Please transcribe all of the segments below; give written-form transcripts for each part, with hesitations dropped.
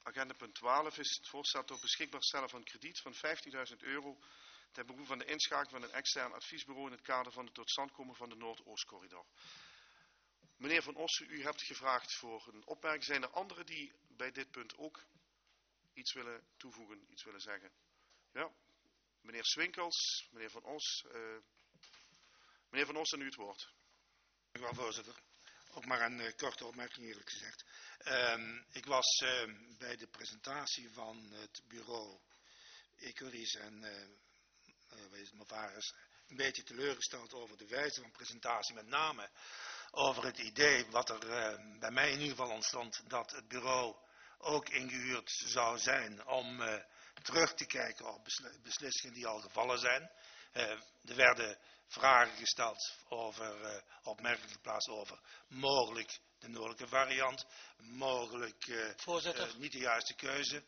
Agenda punt 12 is het voorstel tot beschikbaar stellen van krediet van €15.000 ten behoeve van de inschakeling van een extern adviesbureau in het kader van het tot stand komen van de Noordoostcorridor. Meneer Van Ossen, u hebt gevraagd voor een opmerking. Zijn er anderen die bij dit punt ook iets willen toevoegen, iets willen zeggen? Ja, meneer Swinkels, meneer Van Os. Meneer Van Ossen, nu het woord. Dank u wel, voorzitter. Ook maar een korte opmerking, eerlijk gezegd. Ik was bij de presentatie van het bureau Ecoris en Mavaris een beetje teleurgesteld over de wijze van presentatie. Met name over het idee wat er bij mij in ieder geval ontstond, dat het bureau ook ingehuurd zou zijn om terug te kijken op beslissingen die al gevallen zijn. Er werden vragen gesteld over, opmerkingen geplaatst over mogelijk de noordelijke variant, mogelijk niet de juiste keuze.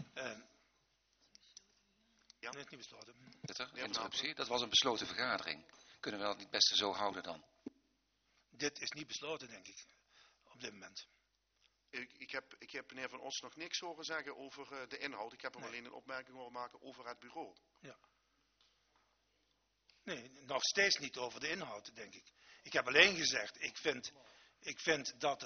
Ja, het is niet besloten. Interruptie, dat was een besloten vergadering. Kunnen we dat niet het beste zo houden dan? Dit is niet besloten, denk ik, op dit moment. Ik heb meneer Van Os nog niks horen zeggen over de inhoud. Ik heb hem alleen een opmerking horen maken over het bureau. Ja. Nee, nog steeds niet over de inhoud, denk ik. Ik heb alleen gezegd, ik vind dat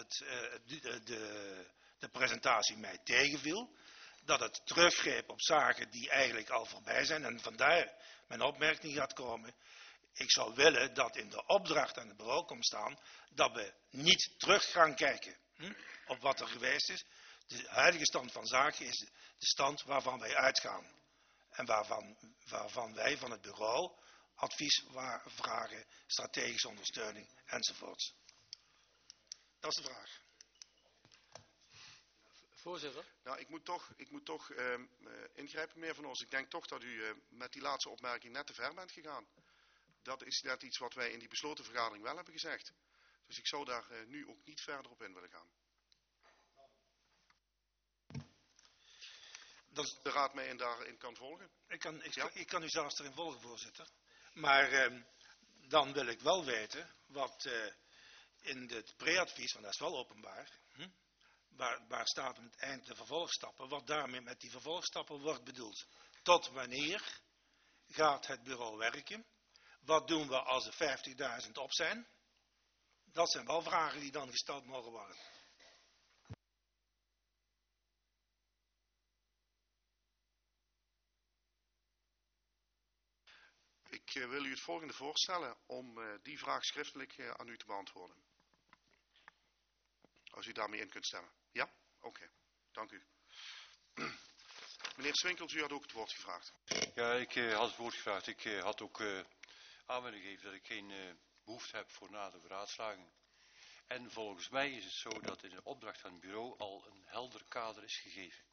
de presentatie mij tegenviel. Dat het teruggreep op zaken die eigenlijk al voorbij zijn. En vandaar mijn opmerking gaat komen. Ik zou willen dat in de opdracht aan het bureau komt staan dat we niet terug gaan kijken op wat er geweest is. De huidige stand van zaken is de stand waarvan wij uitgaan. En waarvan wij van het bureau advies vragen, strategische ondersteuning enzovoorts. Dat is de vraag. Voorzitter. Nou, ik moet toch ingrijpen, meneer Van Os. Ik denk toch dat u met die laatste opmerking net te ver bent gegaan. Dat is net iets wat wij in die besloten vergadering wel hebben gezegd. Dus ik zou daar nu ook niet verder op in willen gaan. Dat de raad mij daarin kan volgen. Ik kan u zelfs erin volgen, voorzitter. Maar dan wil ik wel weten wat in het pre-advies, want dat is wel openbaar, waar staat aan het eind de vervolgstappen, wat daarmee met die vervolgstappen wordt bedoeld. Tot wanneer gaat het bureau werken? Wat doen we als er 50.000 op zijn? Dat zijn wel vragen die dan gesteld mogen worden. Ik wil u het volgende voorstellen om die vraag schriftelijk aan u te beantwoorden. Als u daarmee in kunt stemmen. Ja? Oké. Dank u. Meneer Swinkels, u had ook het woord gevraagd. Ja, ik had het woord gevraagd. Ik had ook aan willen geven dat ik geen behoefte heb voor nader beraadslaging. En volgens mij is het zo dat in de opdracht van het bureau al een helder kader is gegeven.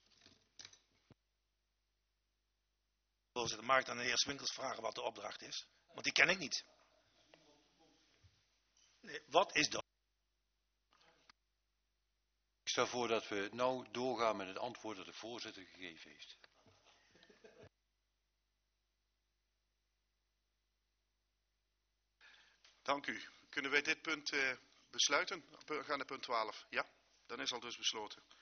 Voorzitter, mag ik dan de heer Swinkels vragen wat de opdracht is? Want die ken ik niet. Nee, wat is dat? Ik stel voor dat we nou doorgaan met het antwoord dat de voorzitter gegeven heeft. Dank u. Kunnen wij dit punt besluiten? We gaan naar punt 12. Ja, dan is al dus besloten.